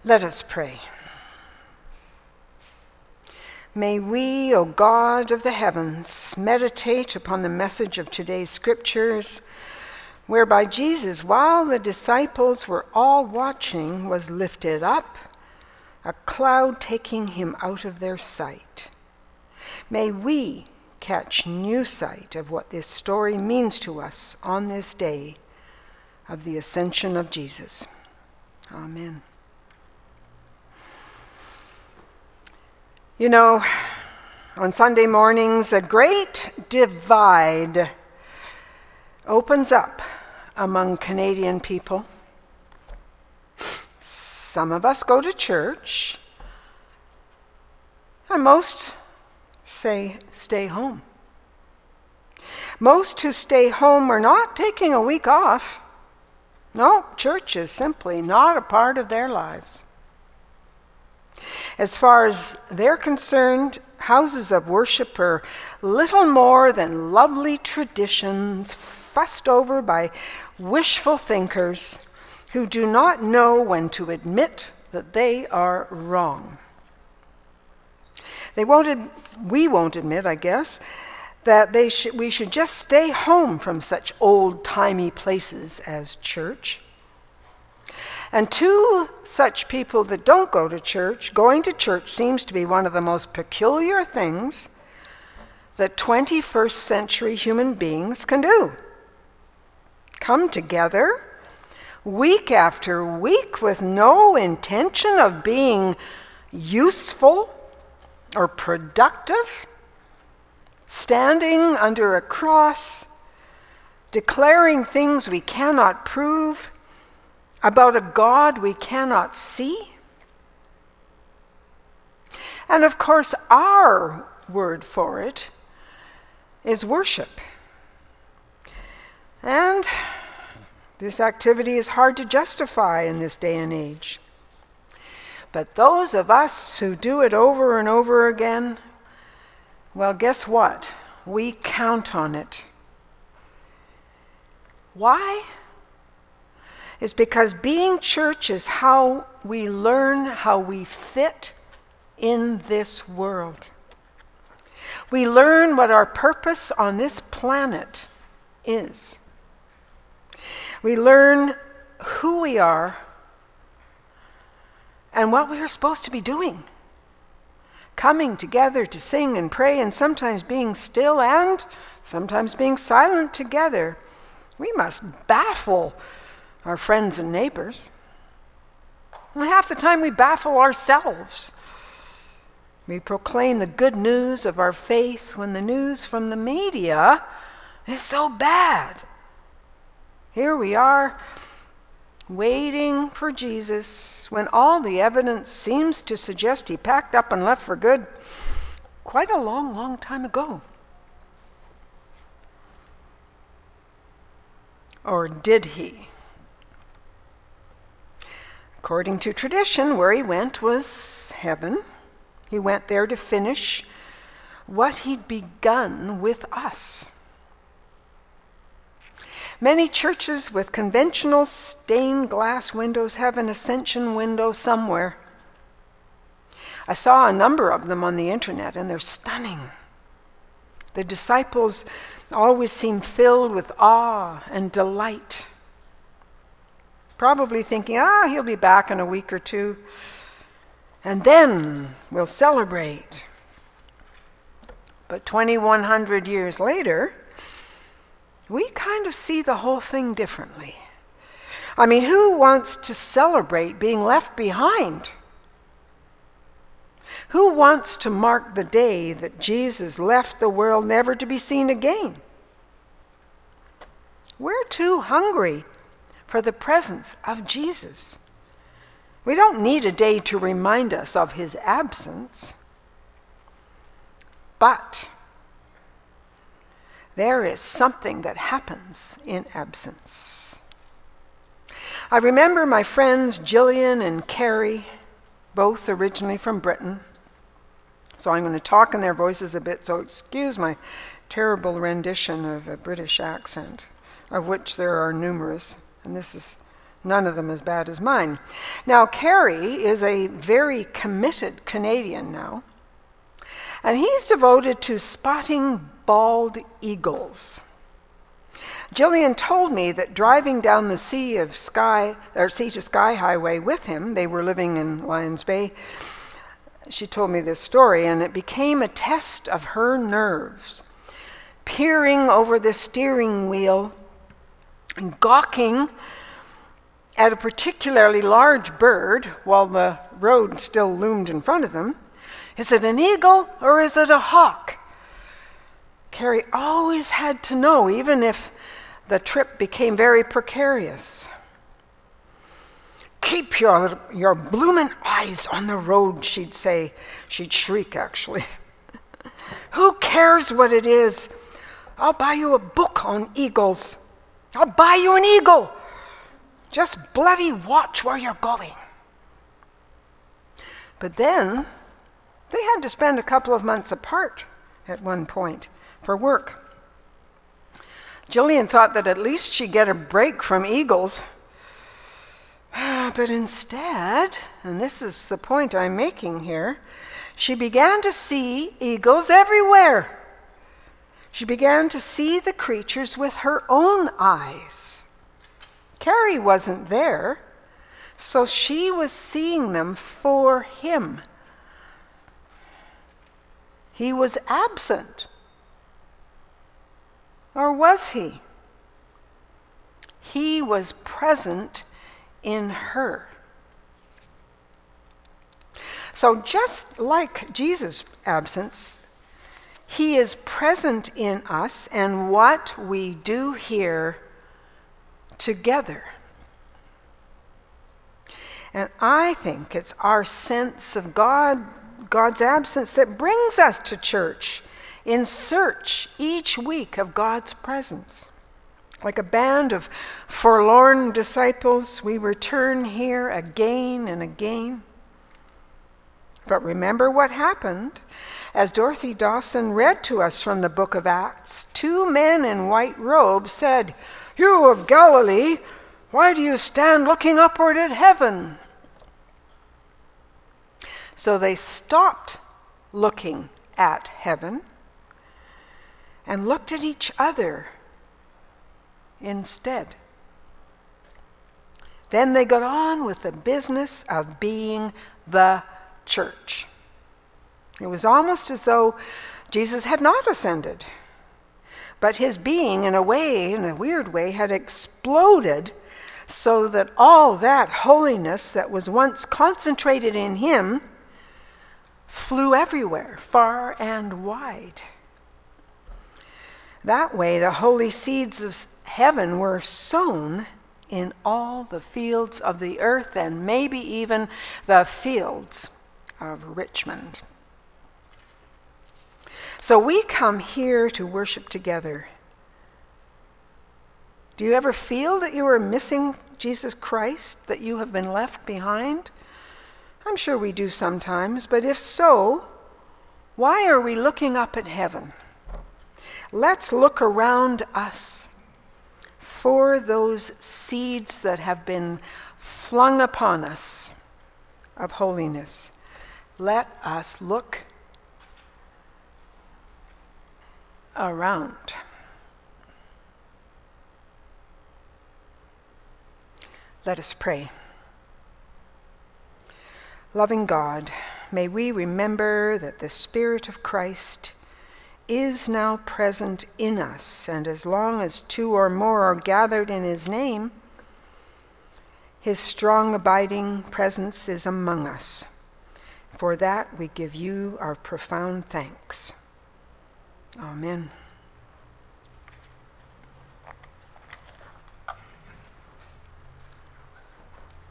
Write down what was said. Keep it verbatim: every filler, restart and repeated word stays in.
Let us pray. May we, O God of the heavens, meditate upon the message of today's scriptures, whereby Jesus, while the disciples were all watching, was lifted up, a cloud taking him out of their sight. May we catch new sight of what this story means to us on this day of the ascension of Jesus. Amen. You know, on Sunday mornings, a great divide opens up among Canadian people. Some of us go to church, and most say stay home. Most who stay home are not taking a week off. No, church is simply not a part of their lives. As far as they're concerned, houses of worship are little more than lovely traditions fussed over by wishful thinkers who do not know when to admit that they are wrong. They won't ad- we won't admit, I guess, that they sh- we should just stay home from such old-timey places as church. And to such people that don't go to church, going to church seems to be one of the most peculiar things that twenty-first century human beings can do. Come together week after week with no intention of being useful or productive, standing under a cross, declaring things we cannot prove, about a God we cannot see. And of course, our word for it is worship. And this activity is hard to justify in this day and age. But those of us who do it over and over again, well, guess what? We count on it. Why? Is because being church is how we learn how we fit in this world. We learn what our purpose on this planet is. We learn who we are and what we are supposed to be doing. Coming together to sing and pray, and sometimes being still and sometimes being silent together. We must baffle our friends and neighbors. And half the time we baffle ourselves. We proclaim the good news of our faith when the news from the media is so bad. Here we are, waiting for Jesus, when all the evidence seems to suggest he packed up and left for good quite a long, long time ago. Or did he? According to tradition, where he went was heaven. He went there to finish what he'd begun with us. Many churches with conventional stained glass windows have an ascension window somewhere. I saw a number of them on the internet, and they're stunning. The disciples always seem filled with awe and delight. Probably thinking, ah, he'll be back in a week or two, and then we'll celebrate. But twenty-one hundred years later, we kind of see the whole thing differently. I mean, who wants to celebrate being left behind? Who wants to mark the day that Jesus left the world never to be seen again? We're too hungry for the presence of Jesus. We don't need a day to remind us of his absence. But there is something that happens in absence. I remember my friends Gillian and Carrie, both originally from Britain. So I'm going to talk in their voices a bit, so excuse my terrible rendition of a British accent, of which there are numerous. And this is None of them as bad as mine. Now, Carrie is a very committed Canadian now, and he's devoted to spotting bald eagles. Jillian told me that driving down the Sea of Sky, or Sea to Sky Highway with him, they were living in Lions Bay. She told me this story, and it became a test of her nerves. Peering over the steering wheel and gawking at a particularly large bird while the road still loomed in front of them. Is it an eagle or is it a hawk? Carrie always had to know, even if the trip became very precarious. Keep your, your bloomin' eyes on the road, she'd say. She'd shriek, actually. Who cares what it is? I'll buy you a book on eagles. I'll buy you an eagle. Just bloody watch where you're going. But then they had to spend a couple of months apart at one point for work. Jillian thought that at least she'd get a break from eagles. But instead, and this is the point I'm making here, she began to see eagles everywhere. She began to see the creatures with her own eyes. Carrie wasn't there, so she was seeing them for him. He was absent. Or was he? He was present in her. So just like Jesus' absence, he is present in us and what we do here together. And I think it's our sense of God, God's absence that brings us to church in search each week of God's presence. Like a band of forlorn disciples, we return here again and again. But remember what happened. As Dorothy Dawson read to us from the book of Acts, two men in white robes said, "You of Galilee, why do you stand looking upward at heaven?" So they stopped looking at heaven and looked at each other instead. Then they got on with the business of being the church. It was almost as though Jesus had not ascended, but his being, in a way, in a weird way, had exploded so that all that holiness that was once concentrated in him flew everywhere, far and wide. That way, the holy seeds of heaven were sown in all the fields of the earth and maybe even the fields of Richmond. So we come here to worship together. Do you ever feel that you are missing Jesus Christ, that you have been left behind? I'm sure we do sometimes, but if so, why are we looking up at heaven? Let's look around us for those seeds that have been flung upon us of holiness. Let us look around. Let us pray. Loving God, may we remember that the Spirit of Christ is now present in us, and as long as two or more are gathered in his name, his strong abiding presence is among us. For that we give you our profound thanks. Amen.